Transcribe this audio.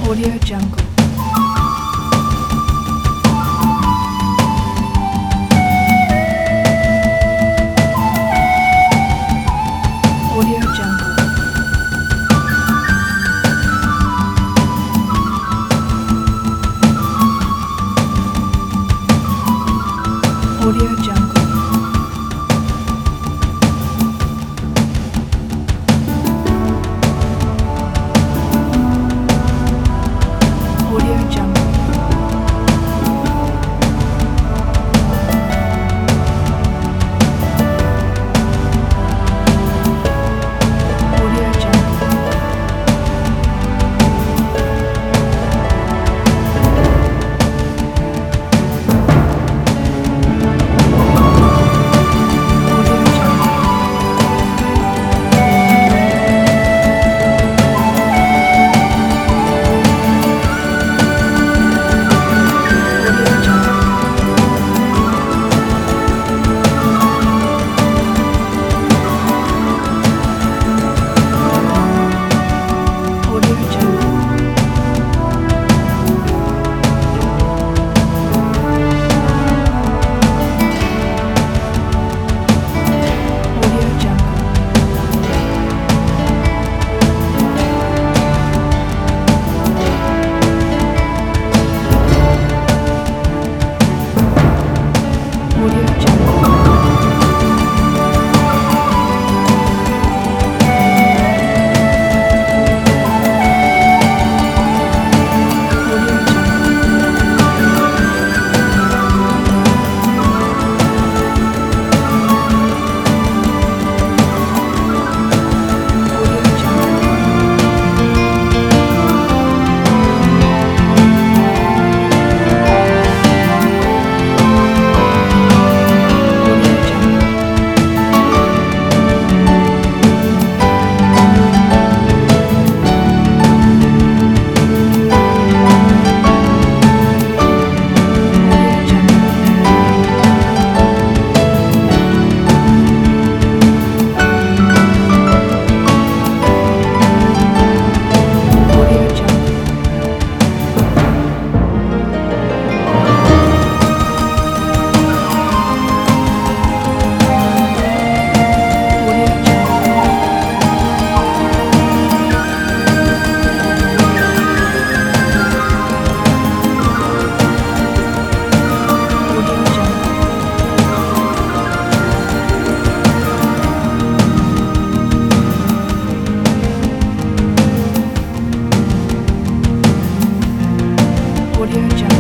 Audio Jungle. Audio Jungle. Audio Jungle. Audio Jungle. Audio Jungle. Audio Jungle. Audio Jungle. Audio Jungle. Audio Jungle. Audio Jungle. Audio Jungle. Audio Jungle. Audio Jungle. Audio Jungle. Audio Jungle. Audio Jungle. Audio Jungle. Audio Jungle.